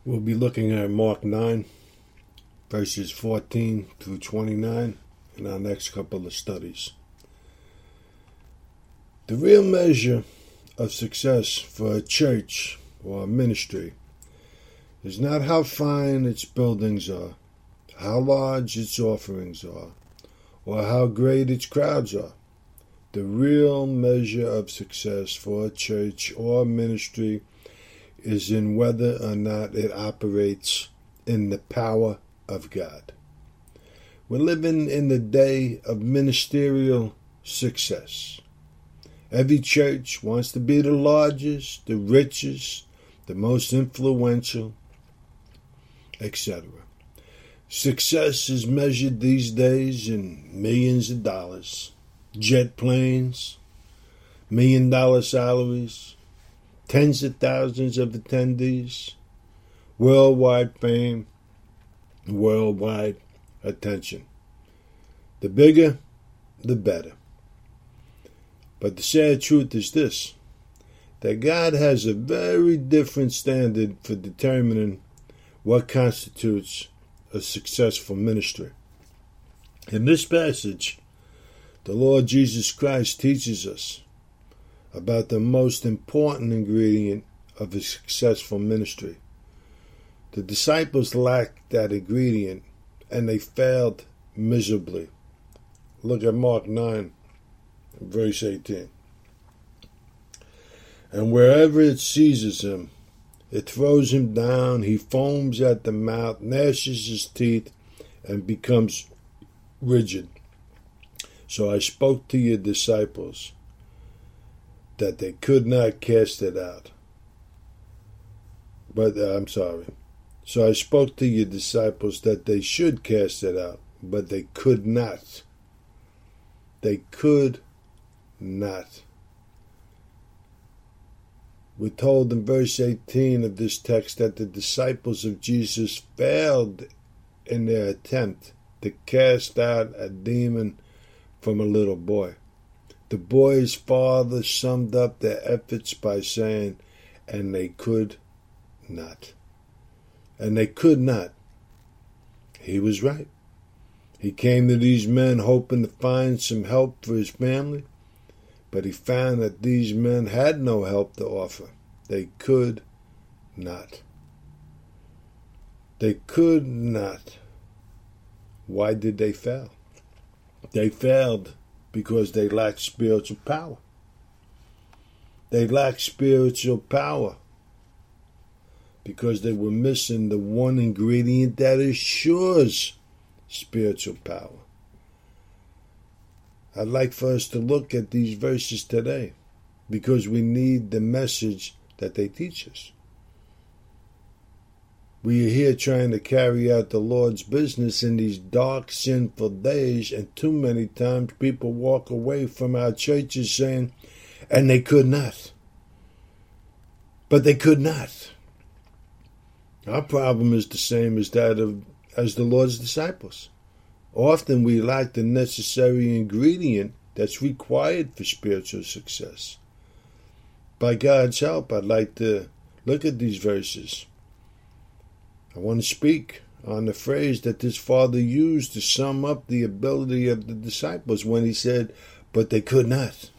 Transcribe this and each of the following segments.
We'll be looking at Mark 9, verses 14 through 29 in our next couple of studies. The real measure of success for a church or a ministry is not how fine its buildings are, how large its offerings are, or how great its crowds are. The real measure of success for a church or a ministry is in whether or not it operates in the power of God. We're living in the day of ministerial success. Every church wants to be the largest, the richest, the most influential, etc. Success is measured these days in millions of dollars, jet planes, $1 million salaries, tens of thousands of attendees, worldwide fame, worldwide attention. The bigger, the better. But the sad truth is this, that God has a very different standard for determining what constitutes a successful ministry. In this passage, the Lord Jesus Christ teaches us about the most important ingredient of a successful ministry. The disciples lacked that ingredient, and they failed miserably. Look at Mark 9, verse 18. And wherever it seizes him, it throws him down, he foams at the mouth, gnashes his teeth, and becomes rigid. So I spoke to your disciples that they could not cast it out. So I spoke to your disciples that they should cast it out, but they could not. They could not. We're told in verse 18 of this text that the disciples of Jesus failed in their attempt to cast out a demon from a little boy. The boy's father summed up their efforts by saying, and they could not. And they could not. He was right. He came to these men hoping to find some help for his family, but he found that these men had no help to offer. They could not. They could not. Why did they fail? They failed because they lacked spiritual power. They lacked spiritual power because they were missing the one ingredient that assures spiritual power. I'd like for us to look at these verses today because we need the message that they teach us. We are here trying to carry out the Lord's business in these dark, sinful days, and too many times people walk away from our churches saying, and they could not. But they could not. Our problem is the same as that as the Lord's disciples. Often we lack the necessary ingredient that's required for spiritual success. By God's help, I'd like to look at these verses. I want to speak on the phrase that this father used to sum up the ability of the disciples when he said, but they could not.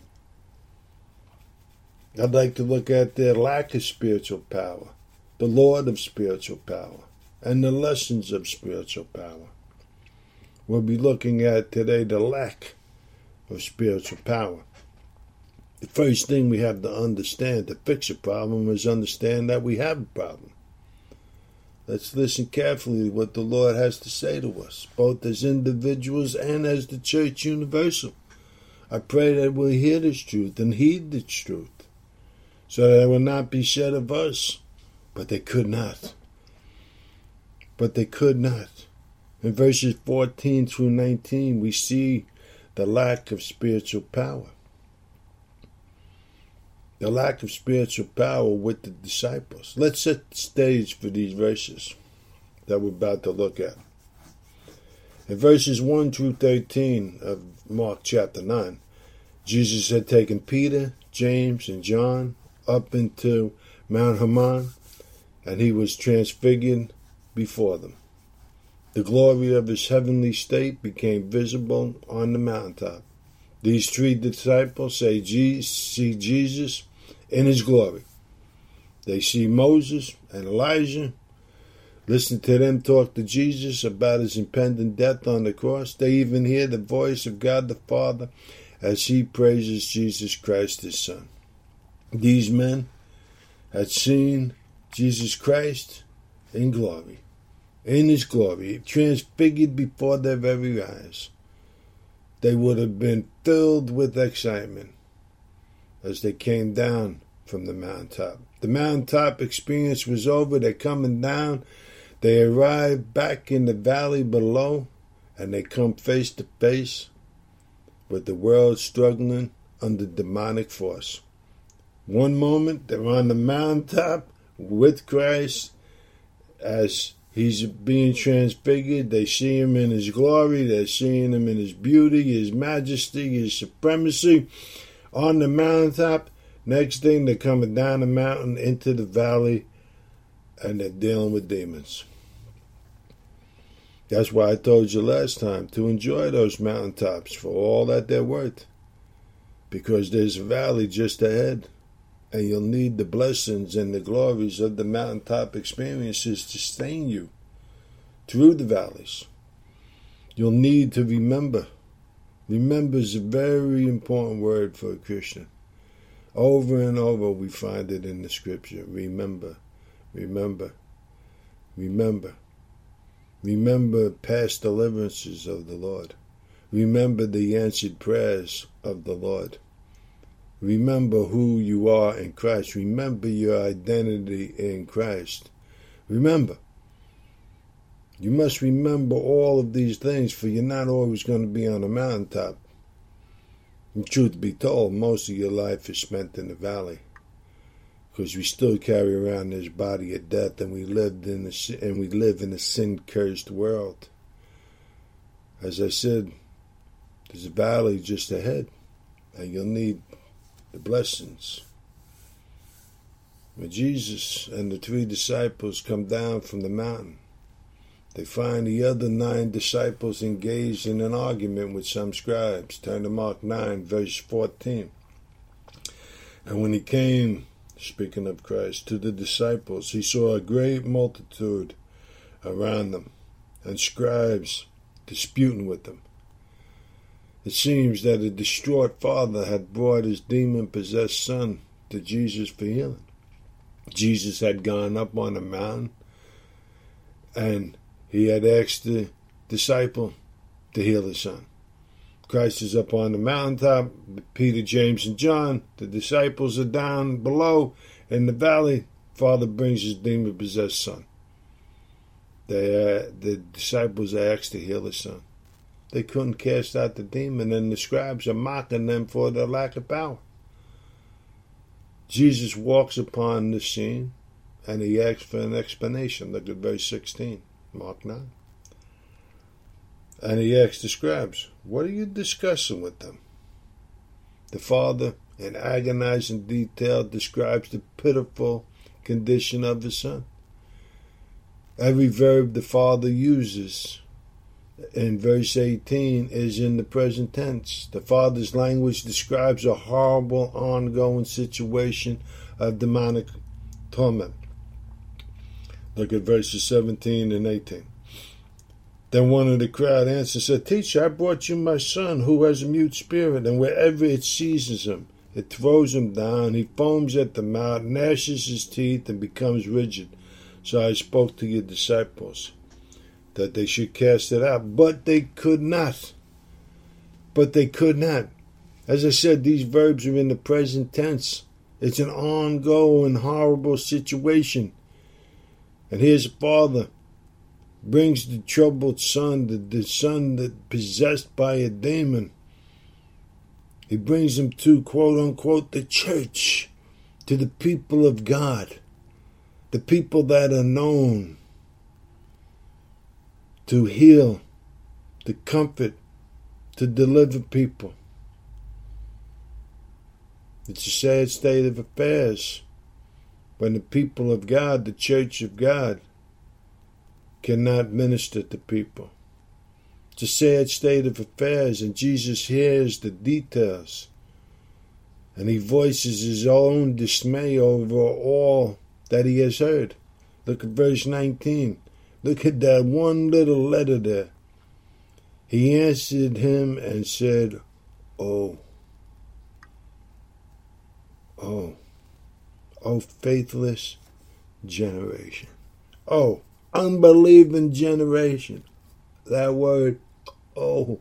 I'd like to look at their lack of spiritual power, the Lord of spiritual power, and the lessons of spiritual power. We'll be looking at today the lack of spiritual power. The first thing we have to understand to fix a problem is understand that we have a problem. Let's listen carefully to what the Lord has to say to us, both as individuals and as the church universal. I pray that we'll hear this truth and heed this truth, so that it will not be said of us, but they could not. But they could not. In verses 14 through 19, we see the lack of spiritual power. The lack of spiritual power with the disciples. Let's set the stage for these verses that we're about to look at. In verses 1 through 13 of Mark chapter 9, Jesus had taken Peter, James, and John up into Mount Hermon, and he was transfigured before them. The glory of his heavenly state became visible on the mountaintop. These three disciples see Jesus in his glory. They see Moses and Elijah. Listen to them talk to Jesus about his impending death on the cross. They even hear the voice of God the Father as he praises Jesus Christ, his Son. These men had seen Jesus Christ in glory, in his glory, transfigured before their very eyes. They would have been filled with excitement as they came down from the mountaintop. The mountaintop experience was over. They're coming down. They arrive back in the valley below, and they come face to face with the world struggling under demonic force. One moment, they're on the mountaintop with Christ as he's being transfigured. They see him in his glory. They're seeing him in his beauty, his majesty, his supremacy on the mountaintop. Next thing, they're coming down the mountain into the valley, and they're dealing with demons. That's why I told you last time to enjoy those mountaintops for all that they're worth, because there's a valley just ahead, and you'll need the blessings and the glories of the mountaintop experiences to sustain you through the valleys. You'll need to remember. Remember is a very important word for a Christian. Over and over we find it in the scripture. Remember, remember, remember. Remember past deliverances of the Lord. Remember the answered prayers of the Lord. Remember who you are in Christ. Remember your identity in Christ. Remember. You must remember all of these things, for you're not always going to be on a mountaintop. And truth be told, most of your life is spent in the valley, because we still carry around this body of death, and we live in a sin-cursed world. As I said, there's a valley just ahead, and you'll need the blessings. When Jesus and the three disciples come down from the mountain, they find the other 9 disciples engaged in an argument with some scribes. Turn to Mark 9, verse 14. And when he came, speaking of Christ, to the disciples, he saw a great multitude around them, and scribes disputing with them. It seems that a distraught father had brought his demon-possessed son to Jesus for healing. Jesus had gone up on a mountain, and he had asked the disciple to heal his son. Christ is up on the mountaintop. Peter, James, and John, the disciples, are down below in the valley. Father brings his demon-possessed son. The disciples are asked to heal his son. They couldn't cast out the demon, and the scribes are mocking them for their lack of power. Jesus walks upon the scene, and he asks for an explanation. Look at verse 16, Mark 9. And he asks the scribes, what are you discussing with them? The father, in agonizing detail, describes the pitiful condition of his son. Every verb the father uses in verse 18 is in the present tense. The father's language describes a horrible, ongoing situation of demonic torment. Look at verses 17 and 18. Then one of the crowd answered and said, Teacher, I brought you my son who has a mute spirit, and wherever it seizes him, it throws him down. He foams at the mouth, gnashes his teeth, and becomes rigid. So I spoke to your disciples that they should cast it out, but they could not. But they could not. As I said, these verbs are in the present tense. It's an ongoing, horrible situation. And here's a father brings the troubled son, the son that possessed by a demon. He brings him to, quote unquote, the church, to the people of God, the people that are known to heal, to comfort, to deliver people. It's a sad state of affairs when the people of God, the church of God, cannot minister to people. It's a sad state of affairs, and Jesus hears the details, and he voices his own dismay over all that he has heard. Look at verse 19. Look at that one little letter there. He answered him and said, Oh, faithless generation. Oh, unbelieving generation. That word, oh,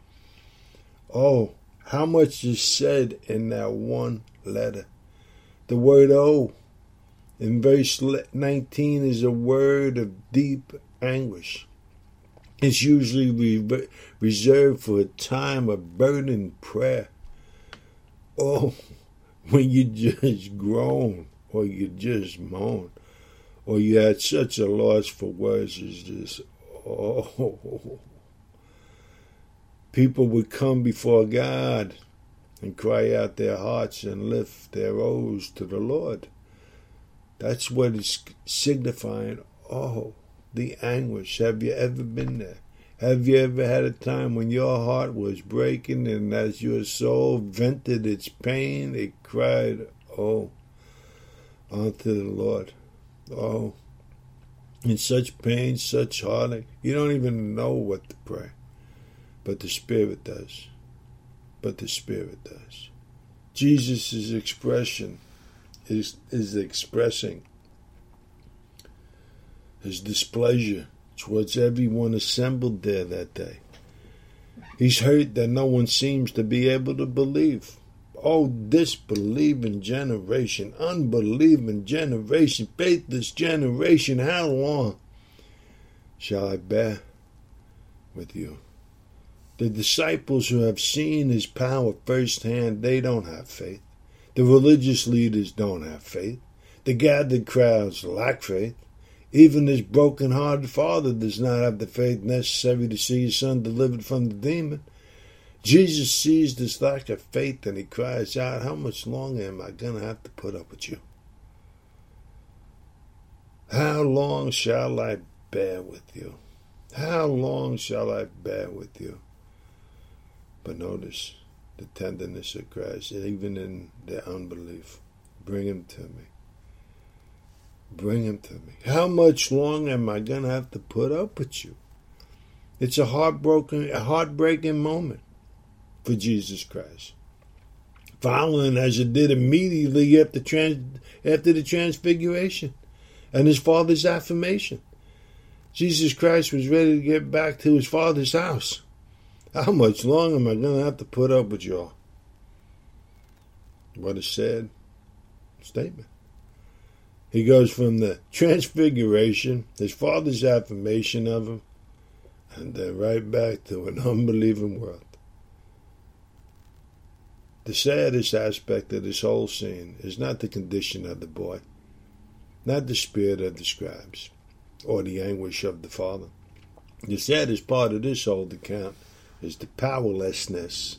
how much is said in that one letter? The word oh in verse 19 is a word of deep anguish. It's usually reserved for a time of burning prayer. Oh, when you just groan or you just moan or you had such a loss for words as this. Oh, people would come before God and cry out their hearts and lift their ohs to the Lord. That's what it's signifying. Oh, the anguish. Have you ever been there? Have you ever had a time when your heart was breaking and as your soul vented its pain, it cried, oh, unto the Lord? Oh, in such pain, such heartache, you don't even know what to pray. But the Spirit does. Jesus' expression is expressing his displeasure towards everyone assembled there that day. He's hurt that no one seems to be able to believe. Oh, disbelieving generation, unbelieving generation, faithless generation, how long shall I bear with you? The disciples who have seen his power firsthand, they don't have faith. The religious leaders don't have faith. The gathered crowds lack faith. Even this broken-hearted father does not have the faith necessary to see his son delivered from the demon. Jesus sees this lack of faith and he cries out, how much longer am I going to have to put up with you? How long shall I bear with you? How long shall I bear with you? But notice the tenderness of Christ, even in their unbelief. Bring him to me. Bring him to me. How much longer am I going to have to put up with you? It's a heartbreaking moment for Jesus Christ. Following as it did immediately after the transfiguration and his Father's affirmation. Jesus Christ was ready to get back to his Father's house. How much longer am I going to have to put up with y'all? What a sad statement. He goes from the transfiguration, his Father's affirmation of him, and then right back to an unbelieving world. The saddest aspect of this whole scene is not the condition of the boy, not the spirit of the scribes, or the anguish of the father. The saddest part of this whole account is the powerlessness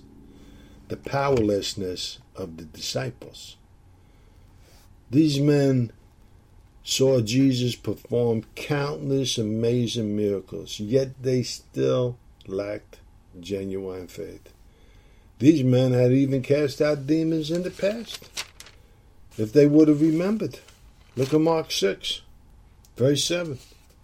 of the disciples. These men saw Jesus perform countless amazing miracles, yet they still lacked genuine faith. These men had even cast out demons in the past, if they would have remembered. Look at Mark 6, verse 7.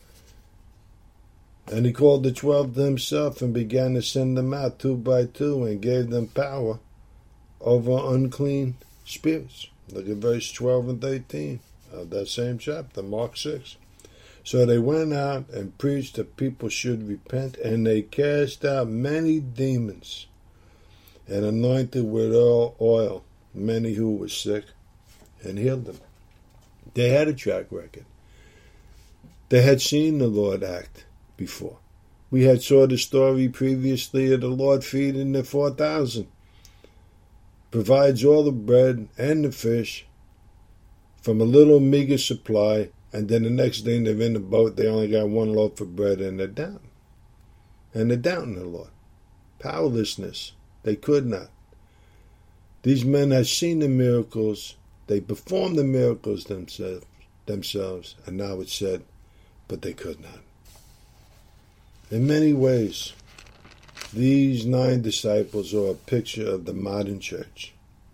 And he called the 12 to himself and began to send them out 2 by 2 and gave them power over unclean spirits. Look at verse 12 and 13 of that same chapter, Mark 6. So they went out and preached that people should repent, and they cast out many demons and anointed with oil many who were sick and healed them. They had a track record. They had seen the Lord act before. We had saw the story previously of the Lord feeding the 4,000. Provides all the bread and the fish from a little meager supply, and then the next thing they're in the boat, they only got 1 loaf of bread and they're down. And they're doubting the Lord. Powerlessness. They could not. These men had seen the miracles They performed the miracles themselves, and now it's said, but they could not. In many ways, these 9 disciples are a picture of the modern church.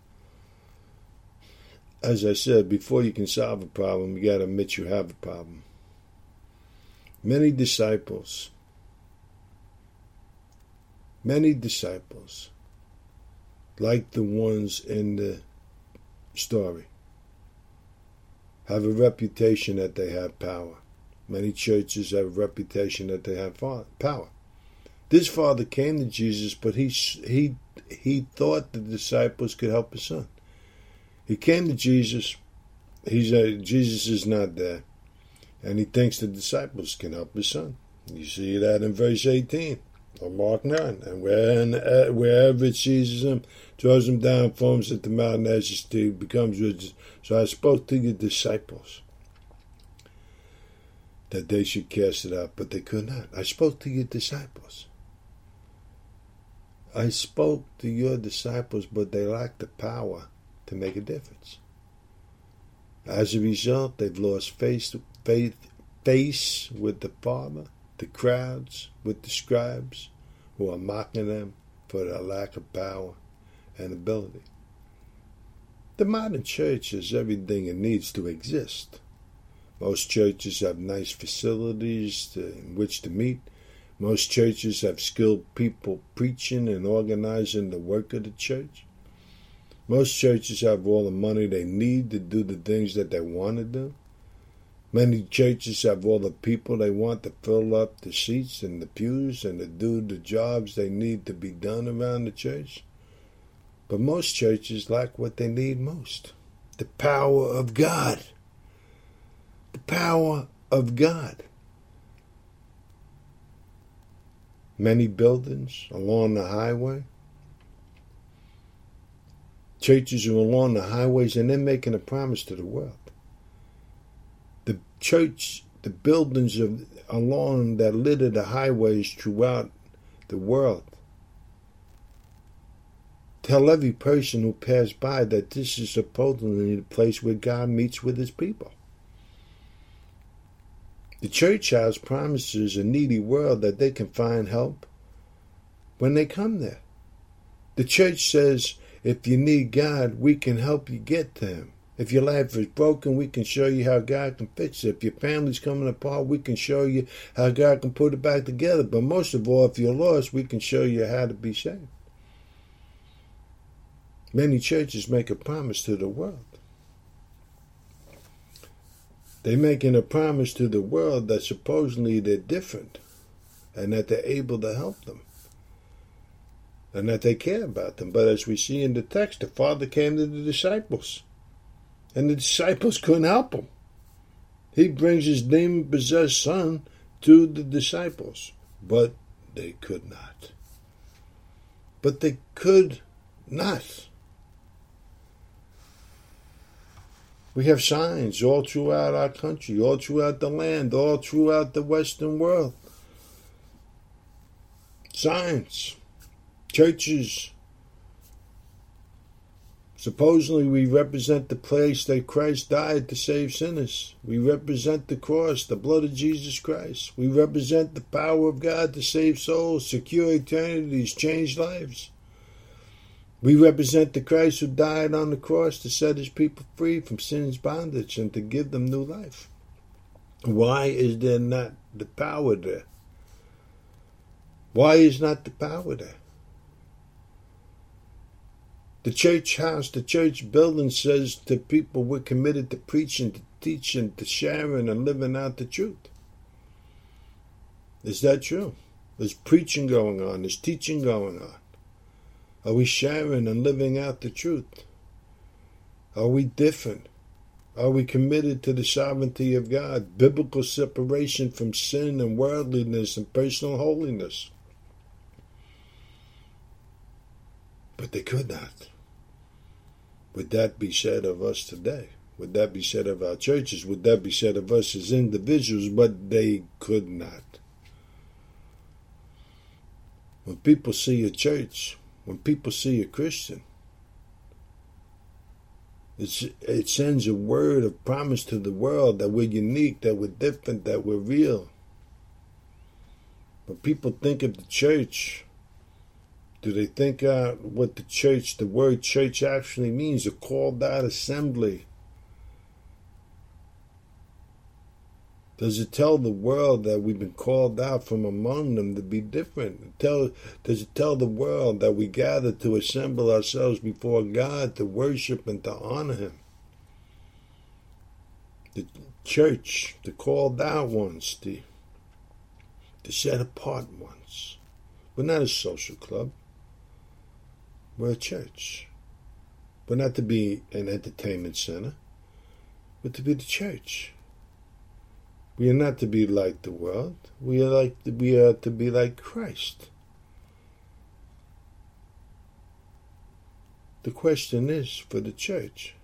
As I said, before you can solve a problem, you got to admit you have a problem. Many disciples, like the ones in the story, have a reputation that they have power. Many churches have a reputation that they have power. This father came to Jesus, but he thought the disciples could help his son. He came to Jesus. Jesus is not there, and he thinks the disciples can help his son. You see that in verse 18 of Mark 9. And wherever it seizes him, throws him down, foams at the mountain as his teeth, becomes rigid. So I spoke to your disciples that they should cast it out, but they could not. I spoke to your disciples. I spoke to your disciples, but they lacked the power to make a difference. As a result, they've lost face with the Father, the crowds, with the scribes, who are mocking them for their lack of power and ability. The modern church has everything it needs to exist. Most churches have nice facilities in which to meet. Most churches have skilled people preaching and organizing the work of the church. Most churches have all the money they need to do the things that they want to do. Many churches have all the people they want to fill up the seats and the pews and to do the jobs they need to be done around the church. But most churches lack what they need most: the power of God. The power of God. Many buildings along the highway. Churches are along the highways, and they're making a promise to the world. The church, the buildings along that litter the highways throughout the world, tell every person who passes by that this is supposedly the place where God meets with his people. The church house promises a needy world that they can find help when they come there. The church says, if you need God, we can help you get to him. If your life is broken, we can show you how God can fix it. If your family's coming apart, we can show you how God can put it back together. But most of all, if you're lost, we can show you how to be saved. Many churches make a promise to the world. They're making a promise to the world that supposedly they're different and that they're able to help them and that they care about them. But as we see in the text, the Father came to the disciples, and the disciples couldn't help him. He brings his demon-possessed son to the disciples, but they could not. But they could not. We have signs all throughout our country, all throughout the land, all throughout the Western world. Signs. Churches. Supposedly we represent the place that Christ died to save sinners. We represent the cross, the blood of Jesus Christ. We represent the power of God to save souls, secure eternities, change lives. We represent the Christ who died on the cross to set his people free from sin's bondage and to give them new life. Why is there not the power there? Why is not the power there? The church house, the church building says to people, we're committed to preaching, to teaching, to sharing, and living out the truth. Is that true? There's preaching going on. There's teaching going on. Are we sharing and living out the truth? Are we different? Are we committed to the sovereignty of God, biblical separation from sin and worldliness and personal holiness? But they could not. Would that be said of us today? Would that be said of our churches? Would that be said of us as individuals? But they could not. When people see a church, when people see a Christian, It sends a word of promise to the world that we're unique, that we're different, that we're real. But people think of the church. Do they think what the word church actually means? A called out assembly. Does it tell the world that we've been called out from among them to be different? Does it tell the world that we gather to assemble ourselves before God to worship and to honor Him? The church, the called out ones, the set apart ones. We're not a social club. We're a church. We're not to be an entertainment center. We're to be the church. We are not to be like the world. We are to be like Christ. The question is for the church,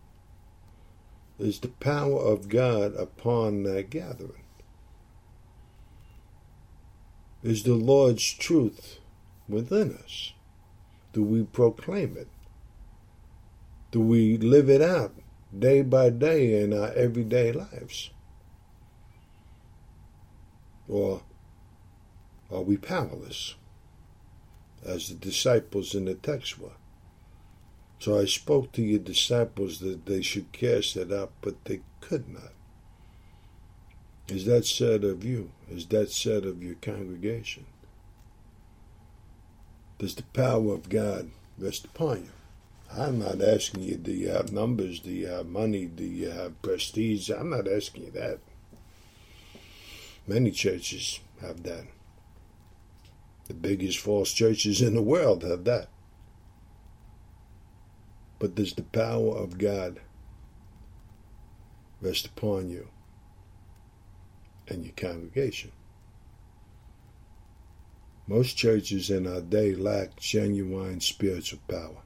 is the power of God upon that gathering? Is the Lord's truth within us? Do we proclaim it? Do we live it out day by day in our everyday lives? Or are we powerless, as the disciples in the text were? So I spoke to your disciples that they should cast it out, but they could not. Is that said of you? Is that said of your congregation? Does the power of God rest upon you? I'm not asking you, do you have numbers? Do you have money? Do you have prestige? I'm not asking you that. Many churches have that. The biggest false churches in the world have that. But does the power of God rest upon you and your congregation? Most churches in our day lack genuine spiritual power.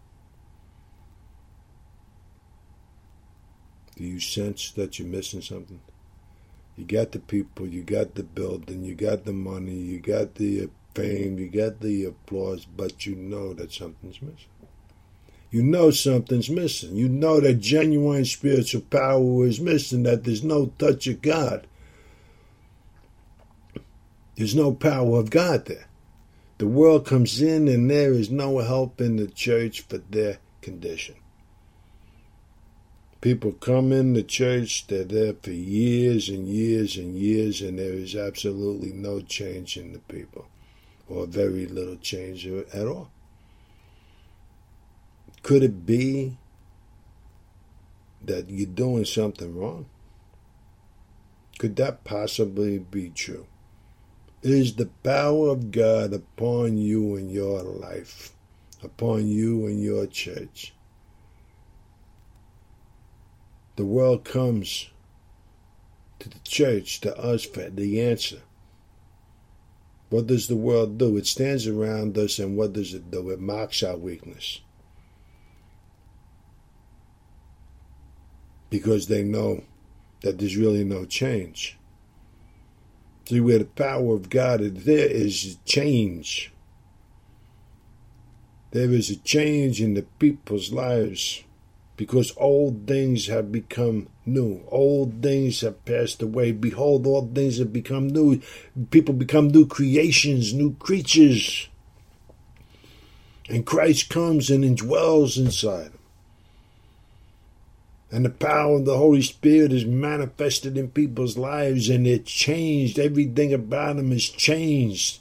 Do you sense that you're missing something? You got the people, you got the building, you got the money, you got the fame, you got the applause, but you know that something's missing. You know something's missing. You know that genuine spiritual power is missing, that there's no touch of God. There's no power of God there. The world comes in and there is no help in the church for their condition. People come in the church, they're there for years and years and years, and there is absolutely no change in the people, or very little change at all. Could it be that you're doing something wrong? Could that possibly be true? Is the power of God upon you in your life, upon you in your church? The world comes to the church, to us, for the answer. What does the world do? It stands around us, and what does it do? It mocks our weakness. Because they know that there's really no change. See, where the power of God is, there is change. There is a change in the people's lives. Because old things have become new. Old things have passed away. Behold, all things have become new. People become new creations, new creatures. And Christ comes and indwells inside them. And the power of the Holy Spirit is manifested in people's lives, and they're changed. Everything about them is changed.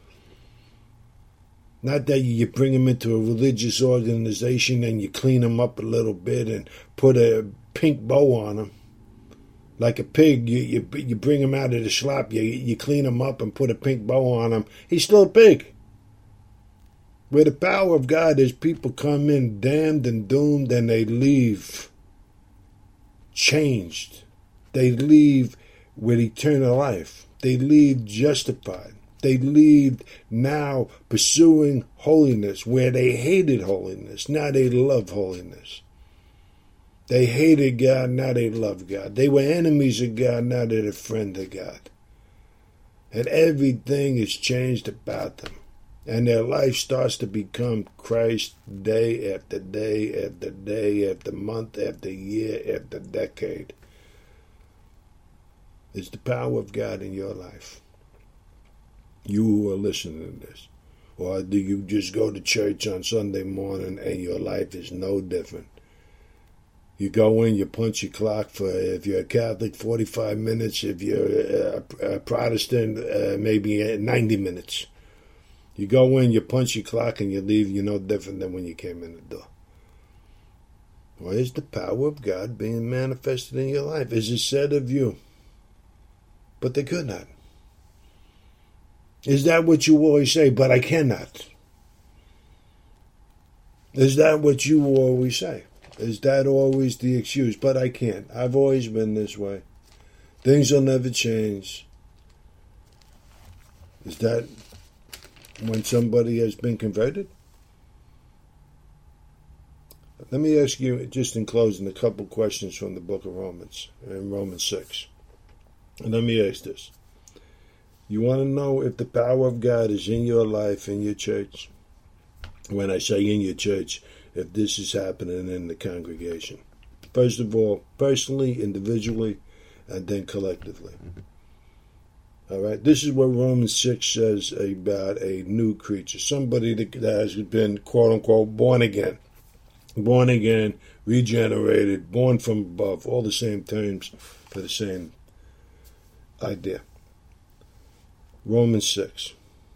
Not that you bring them into a religious organization and you clean them up a little bit and put a pink bow on them. Like a pig, you bring him out of the slop, you clean him up and put a pink bow on him. He's still a pig. Where the power of God is, people come in damned and doomed, and they leave changed. They leave with eternal life. They leave justified. They leave now pursuing holiness where they hated holiness. Now they love holiness. They hated God, now they love God. They were enemies of God, now they're a friend of God. And everything is changed about them. And their life starts to become Christ day after day after day after month after year after decade. It's the power of God in your life. You who are listening to this. Or do you just go to church on Sunday morning and your life is no different? You go in, you punch your clock for, if you're a Catholic, 45 minutes. If you're a Protestant, maybe 90 minutes. You go in, you punch your clock, and you leave, you're no different than when you came in the door. Well, is the power of God being manifested in your life? Is it said of you? But they could not. Is that what you always say? But I cannot. Is that what you always say? Is that always the excuse? But I can't. I've always been this way. Things will never change. Is that when somebody has been converted? Let me ask you, just in closing, a couple questions from the book of Romans, in Romans 6. And let me ask this. You want to know if the power of God is in your life, in your church? When I say in your church, if this is happening in the congregation. First of all, personally, individually, and then collectively. All right? This is what Romans 6 says about a new creature. Somebody that has been, quote unquote, born again. Born again, regenerated, born from above. All the same terms for the same idea. Romans 6.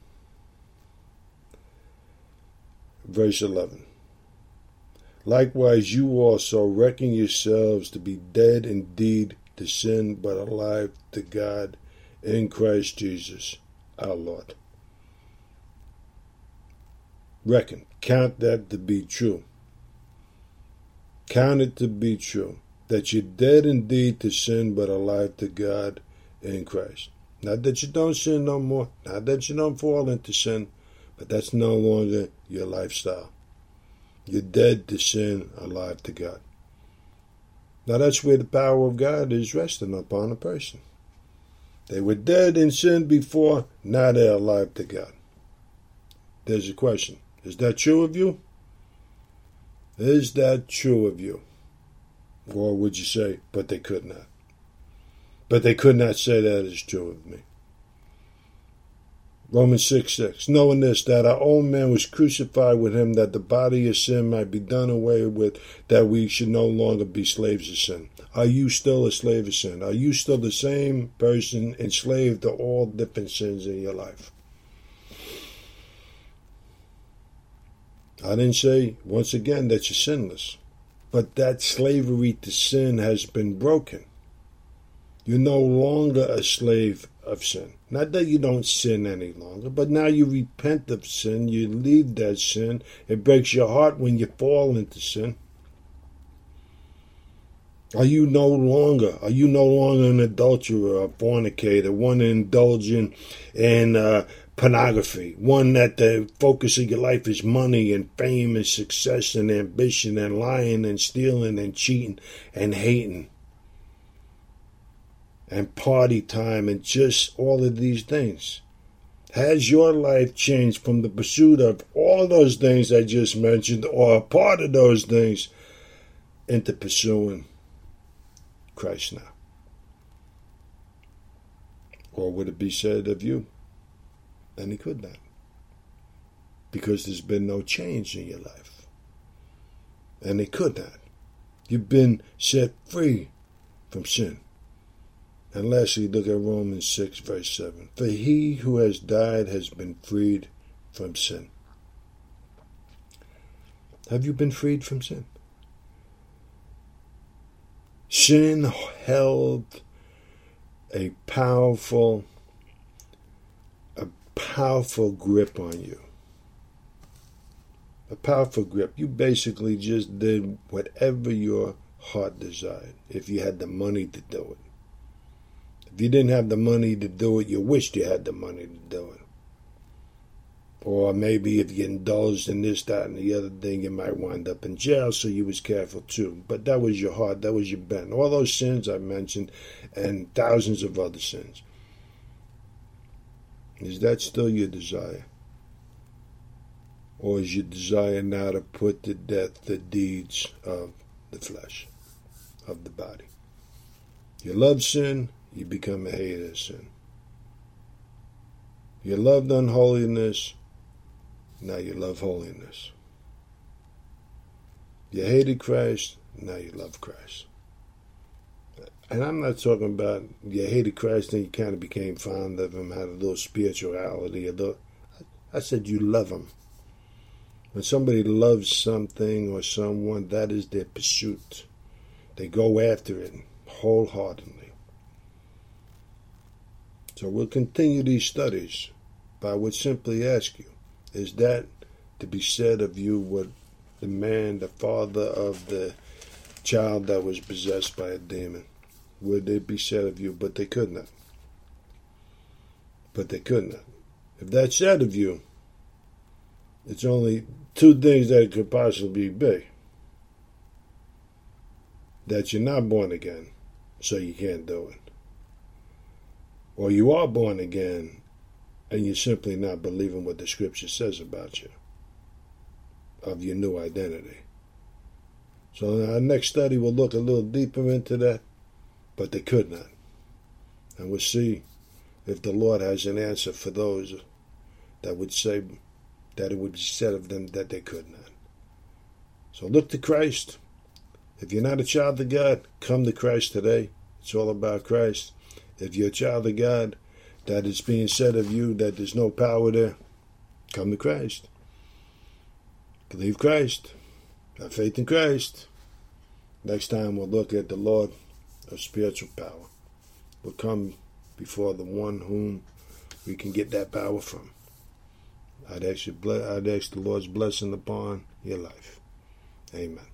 Verse 11. Likewise, you also reckon yourselves to be dead indeed to sin, but alive to God in Christ Jesus our Lord. Reckon. Count that to be true. Count it to be true. That you're dead indeed to sin, but alive to God in Christ. Not that you don't sin no more. Not that you don't fall into sin. But that's no longer your lifestyle. You're dead to sin, alive to God. Now that's where the power of God is resting upon a person. They were dead in sin before, now they're alive to God. There's a question. Is that true of you? Is that true of you? Or would you say, but they could not? But they could not say that is true of me. Romans 6:6. Knowing this, that our old man was crucified with him, that the body of sin might be done away with, that we should no longer be slaves of sin. Are you still a slave of sin? Are you still the same person enslaved to all different sins in your life? I didn't say, once again, that you're sinless. But that slavery to sin has been broken. You're no longer a slave of sin. Not that you don't sin any longer, but now you repent of sin, you leave that sin. It breaks your heart when you fall into sin. Are you no longer an adulterer, a fornicator, one indulging in pornography, one that the focus of your life is money and fame and success and ambition and lying and stealing and cheating and hating and party time and just all of these things? Has your life changed from the pursuit of all those things I just mentioned, or a part of those things, into pursuing Christ now? Or would it be said of you, and he could not, because there's been no change in your life, and he could not. You've been set free from sin. And lastly, look at Romans 6, verse 7. For he who has died has been freed from sin. Have you been freed from sin? Sin held a powerful grip on you. A powerful grip. You basically just did whatever your heart desired, if you had the money to do it. If you didn't have the money to do it, you wished you had the money to do it. Or maybe if you indulged in this, that, and the other thing, you might wind up in jail, so you was careful too. But that was your heart, that was your bent. All those sins I mentioned, and thousands of other sins. Is that still your desire? Or is your desire now to put to death the deeds of the flesh, of the body? You love sin, you become a hater of sin. You loved unholiness, now you love holiness. You hated Christ, now you love Christ. And I'm not talking about you hated Christ and you kind of became fond of him, had a little spirituality. I said you love him. When somebody loves something or someone, that is their pursuit. They go after it wholeheartedly. So we'll continue these studies, but I would simply ask you, is that to be said of you what the man, the father of the child that was possessed by a demon, would it be said of you? But they could not. But they could not. If that's said of you, it's only two things that it could possibly be. That you're not born again, so you can't do it. Or you are born again, and you're simply not believing what the Scripture says about you, of your new identity. So in our next study, we'll look a little deeper into that, but they could not. And we'll see if the Lord has an answer for those that would say that it would be said of them that they could not. So look to Christ. If you're not a child of God, come to Christ today. It's all about Christ. If you're a child of God, that it's being said of you that there's no power there, come to Christ. Believe Christ. Have faith in Christ. Next time we'll look at the Lord of spiritual power. We'll come before the one whom we can get that power from. I'd ask the Lord's blessing upon your life. Amen.